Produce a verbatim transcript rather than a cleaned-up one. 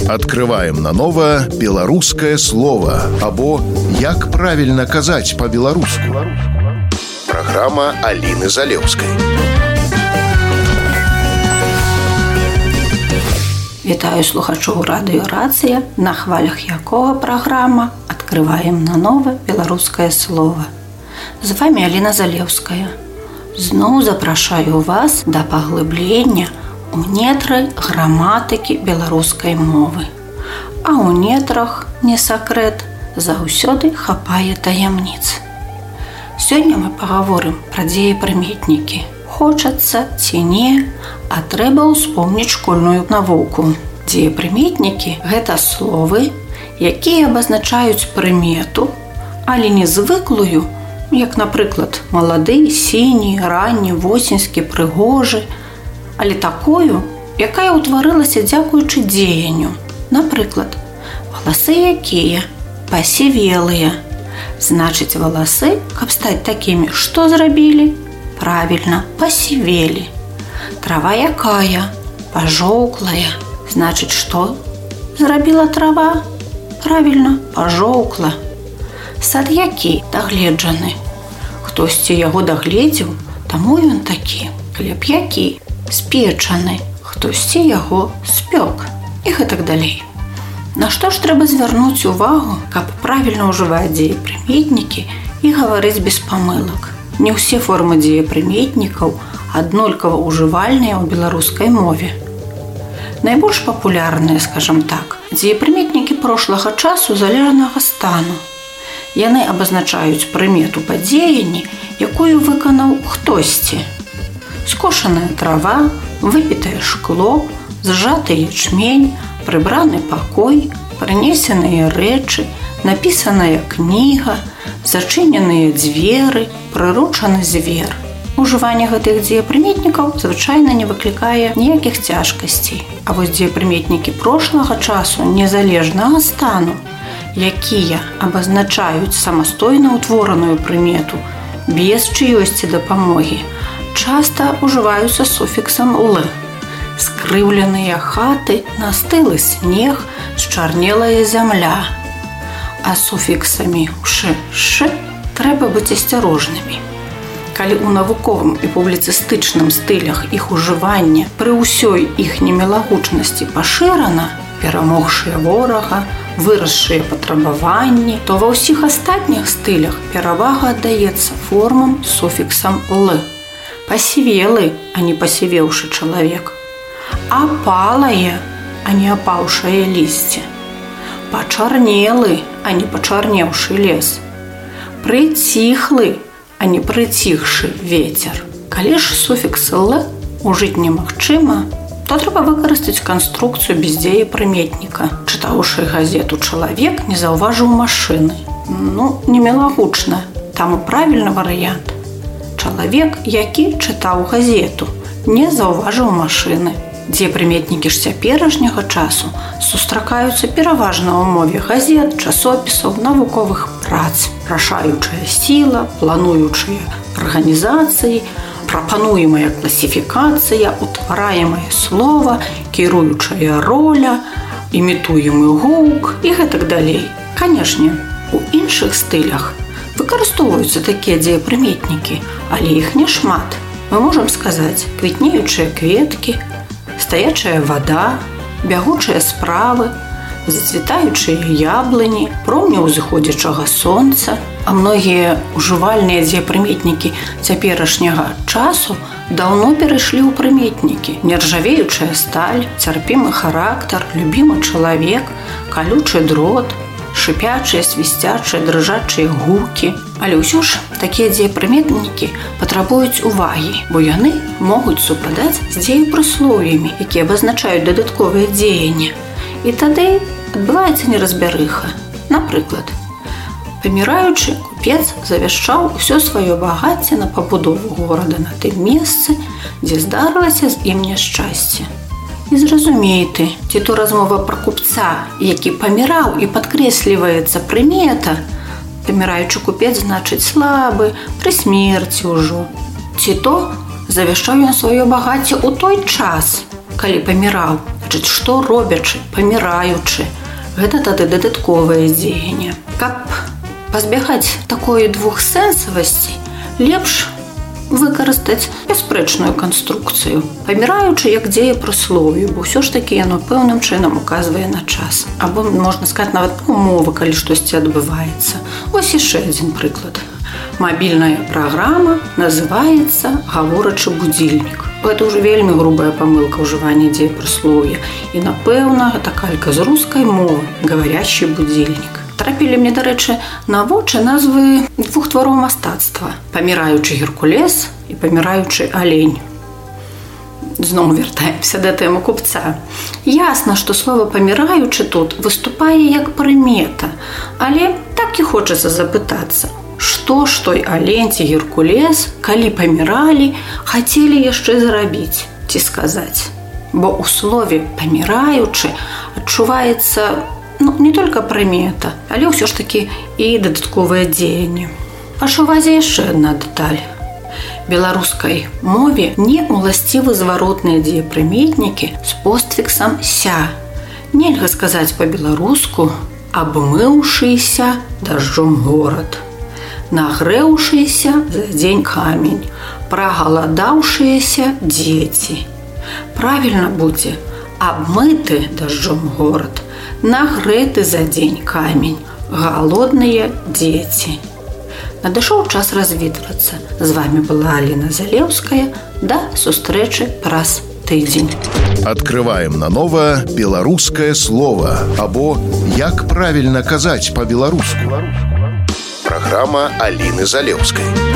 Открываем наново беларускае слово або як правильно казаць по-беларуску. Программа Алины Залевской. Вітаю слухачоў радыё «Рацыя», на хвалях якога праграма «Открываем наново беларускае слово». З вами Алина Залевская. Зноў запрашаю вас да паглыблення у нетры граматыкі беларускай мовы. А ў нетрах, не сакрэт, заўсёды хапае таямніц. Сёння мы пагаворым пра дзеепрыметнікі. Хочацца ці не, а трэба ўспомніць школьную навуку. Дзеепрыметнікі – гэта словы, якія абазначаюць прымету, але не звыклую, як, напрыклад, малады, сіні, ранні, восеньскі, прыгожы, але такую, якая ўтварылася дзякуючы дзеянню. Напрыклад, валасы якія? Пасівелыя. Значыць, валасы, каб стаць такімі, што зрабілі? Правільна, пасівелі. Трава якая? Пажоўклая. Значыць, што зрабіла трава? Правільна, пажоўкла. Сад які? Дагледжаны. Хтосьці яго дагледзеў, таму ён такі. Хлеб які? Спечаны. Хтосьці яго спёк. І гэтак далей. На што ж трэба звярнуць увагу, каб правільна ўжываць дзеепрыметнікі і гаварыць без памылак? Не ўсе формы дзеепрыметнікаў аднолькава ўжывальныя ў беларускай мове. Найбольш папулярныя, скажам так, дзеепрыметнікі прошлага часу залежнага стану. Яны абазначаюць прымету падзеянні, якую выканаў хтосьці. Скошаная трава, выпітае шкло, зжаты ячмень, прыбраны пакой, прынесеныя рэчы, напісаная кніга, зачыненыя дзверы, прыручаны звер. Ужыванне гэтых дзеепрыметнікаў звычайна не выклікае ніякіх цяжкасцей. А вось дзеепрыметнікі прошлага часу незалежнага стану, якія абазначаюць самастойна ўтвораную прымету без чыёйсьці дапамогі, часта ўжываюцца суфіксам «л». Скрыўленыя хаты, настылы снег, счарнелая зямля. А суфіксамі «ш», «ш» трэба быць асцярожнымі. Калі ў навуковым і публіцыстычным стылях іх ужывання пры ўсёй іх немілагучнасці пашырана, перамогшыя ворага, вырасшыя патрабаванні, то ва ўсіх астатніх стылях перавага аддаецца формам з суфіксам «л». Пасівелы, а не пасівеўшы чалавек. Апалае, а не апаўшае лісце. Пачарнелы, а не пачарнеўшы лес. Прыціхлы, а не прыціхшы вецер. Калі ж суфікс «л» ужыць немагчыма, то трэба выкарыстаць канструкцыю без дзеепрыметніка. Чытаўшы газету чалавек не заўважыў машыны. Ну, немілагучна. Таму правільны варыянт. Чалавек, які чытаў газету, не заўважыў машыны. Дзеепрыметнікі ж цяперашняга часу сустракаюцца пераважна ў мове газет, часопісаў, навуковых прац. Рашаючая сіла, плануючыя арганізацыі, прапануемая класіфікацыя, утвараемае слова, кіруючая роля, імітуемы гук і гэтак далей. Канешне, у іншых стылях выкарыстоўваюцца такія дзеепрыметнікі, але іх не шмат. Мы можам сказаць квітнеючыя кветкі, стаячая вада, бягучыя справы, зацвітаючыя яблыні, промні ўзыходзячага сонца. А многія ўжывальныя дзеепрыметнікі цяперашняга часу даўно перайшлі ў прыметнікі. Нержавеючая сталь, цярпімы характар, любімы чалавек, калючы дрот, шыпячыя, свісцячыя, дрыжачыя гукі. Але ўсё ж такія дзеепрыметнікі патрабуюць увагі, бо яны могуць супадаць з дзеепрыслоўямі, якія абазначаюць дадатковыя дзеянні. І тады адбываецца неразбярыха. Напрыклад, паміраючы, купец завяшчаў усё сваё багацце на пабудову горада на тым месцы, дзе здарылася з ім няшчасце. І зразумей ты, ці то размова пра купца, які паміраў і падкрэсліваецца прымета, паміраючы купец значыць слабы, пры смерці ўжо. Ці то завяшчаў ён сваё багацце ў той час, калі паміраў, Значыць, што робячы, паміраючы, гэта тады дадатковае дзеянне. Каб пазбягаць такой двухсэнсавасці, лепш выкарыстаць бясспрэчную канструкцыю. Паміраючы як дзея прыслоўе, бо ўсё ж такі яно пэўным чынам указвае на час. Або, можна сказаць, нават умовы, калі штосьці адбываецца. Вось яшчэ адзін прыклад. Мабільная праграма называецца гаворачы будзільнік. Гэта ўжо вельмі грубая памылка ўжывання дзеепрыслоўя. І, напэўна, гэта калька з рускай мовы «гаварящий будильник». Трапілі мне, дарэчы, на вочы назвы двух твароў мастацтва «Паміраючы Геркулес» і «Паміраючы алень». Зноў вяртаемся да тэмы купца. Ясна, што слова «паміраючы» тут выступае як прымета, але так і хочацца запытацца, што ж той алень ці Геркулес, калі паміралі, хацелі яшчэ зарабіць, ці сказаць. Бо ў слове «паміраючы» адчуваецца ну, не толькі прымета, але ўсё ж такі і дадатковае дзеянне. Ваша увазе яшчэ адна дэталь. Беларускай мове не уласцівы зваротныя дзеепрыметнікі з постфіксам «ся». Нельга сказаць па-беларуску «абмыўшыся дажджом горад», «нагрэўшыся за дзень камень», «прагаладаўшыяся дзеці». Правільна будзе «абмыты дажджом горад», «нагрэты за дзень камень», «галодныя дзеці». Надышоў час развітвацца. З вами была Аліна Залеўская. Да сустрэчы праз тыдзень. Открываем наново беларускае слово або як правільна казаць па-беларуску. Праграма Аліны Залеўскай.